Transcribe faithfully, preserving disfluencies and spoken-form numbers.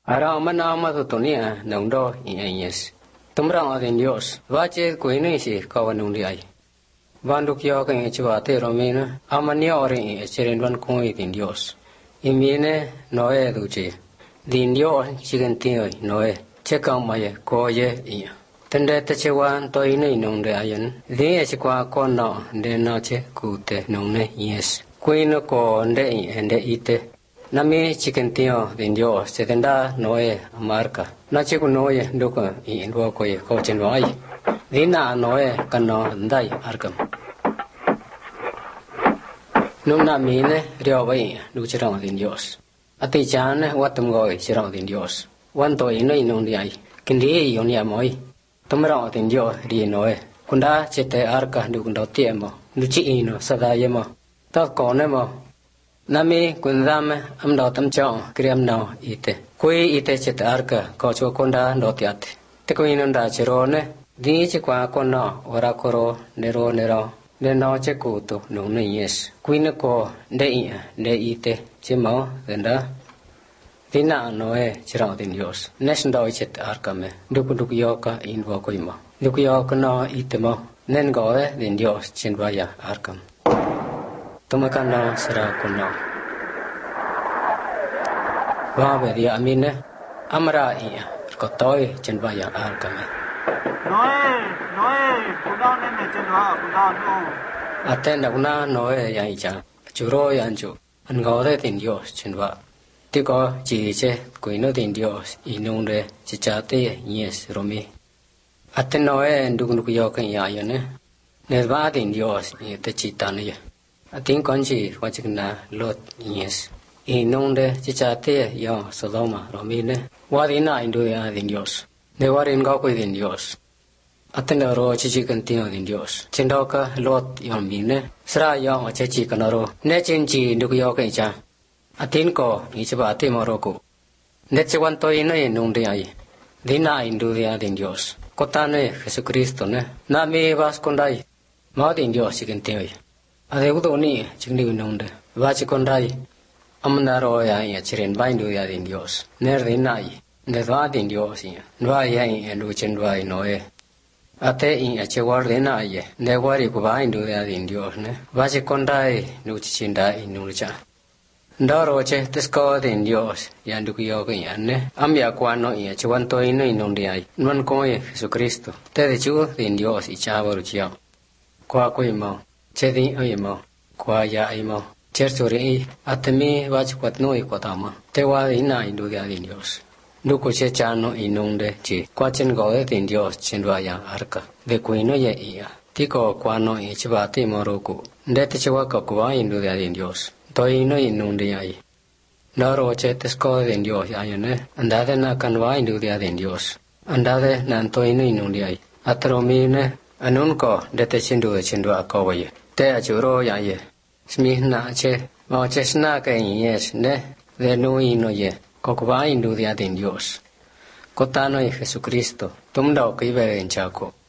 Ara mana ama to nia naundo inyes. Tumra adin Dios. Vache kuini si kawanung ai. Vanduk yo kan chwate romina amani ore cherenwan koi din Dios. Imine noe duche. Din Dios chigantio noe. Chekam maye koye iya. Tende techewan to ini nungde ayen. Di chekwa kono de noche kute nungne yes. Kuino ko nde ende ite. Nami chigantio din Dios setenda noe marka. Nache ku noe duka in wo koye ko chenwai. Dina noe kano ndai arkam. Nung na mine riawai du chirang din Dios. Ati chan watum goi chirang din Dios. Wan to ino inung diai. Kindi yon ya moi. Tumrang din Dios ri noe. Kunda chete arka du kunda tiemo. Du chi ino sada yemo. Ta kone mo. Nami kundam am do tam chong kriam no ite. Kui ite chete arka ko cho kunda do tiat. Te ko inunda chirone. Di chi kwa kono ora koro nero nero. De no che kuto no ne yes. Kuina ko de i de ite che mo denda. Dina no e chirang din Dios. Nes ndo chet arkame. Duk duk yoka in wo koimo. Duk yoka no ite mo. Nen go e din Dios chen vaya arkam. Tumaka no sera kono. Wa be dia amine amra i ko toy chen vaya arkame. Noe, noe, kudao nene chenwa, kudao no. Atenda una noe yang icha. Churo yang chu. Angore din Dios chenwa. Tiko chi che kuino din Dios inung de chichate yes romi. Aten noe nduk nduk yo kan ya yone. Nerva din Dios ni te chitane ye. Atin konchi wachikna lot yes. Inung de chichate yo Sodoma romi ne. Wadina indu ya din Dios. Ne warin go ko din Dios. Atenda ro chichi kantino din Dios. Chendoka lot yon mine. Sra yon chechi kanaro. Ne chenchi nduk yo kan cha. Atin ko ichaba ate moroko. Neche wan to ino e nung de ai. Dina indu dia din Dios. Kotane Jesucristo ne. Na me vas kondai. Ma din Dios chikentoi. Ade udo ni chingni nung de. Va chikondai. Amna ro ya ya chiren ba indu dia din Dios. Ner dinai. Ne va din Dios ya. Nwa ya en lu chen va inoe. Ate in a chewar dina ye. Ne wari ko ba indu dia din Dios ne. Va chikondai lu chichinda inu cha. Ndaro che tisko din Dios yan du yo kan yan ne am ya kwano ya chuan to ino inong dia non ko ye Jesucristo te de chu din Dios i cha waru chia kwa ko mo che din ai mo kwa ya ai mo che sori atmi wa chu kwat no i ko ta ma te wa ina indu dia din Dios du ko che cha no inong de chi kwa chen go de din Dios chen wa ya arka de ko ino ye ia ti ko kwano i chiba te mo ro ko de te chwa ko kwa indu dia din Dios. Toi no inung de ai. Naro che tesco de Dios ayone. Andade na kanwa indu dia de Dios. Andade nan toi no inung de ai. Atromine anun ko de te chindu chindu akoye. Te achuro ya ye. Smi na che mo che sna ke yes ne de no ino ye. Kokwa indu dia de Dios. Kotano y Jesucristo. Tumdo que ibe en chaco.